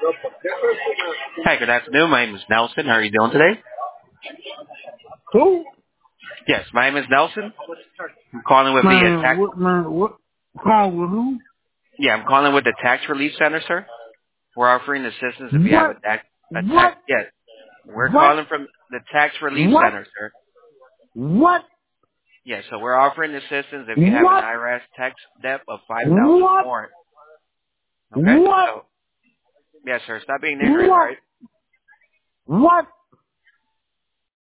Hi, good afternoon. My name is Nelson. How are you doing today? Who? Yes, my name is Nelson. I'm calling with the Man, tax. what? Call with who? Yeah, I'm calling with the Tax Relief Center, sir. We're offering assistance if you have What? a tax. What? Yes, we're What? calling from the Tax Relief What? Center, sir. What? Yes, so we're offering assistance if you have an What? IRS tax debt of 5,000 or What? more. Okay. What? So yes, sir. Stop being ignorant, all What? right? What?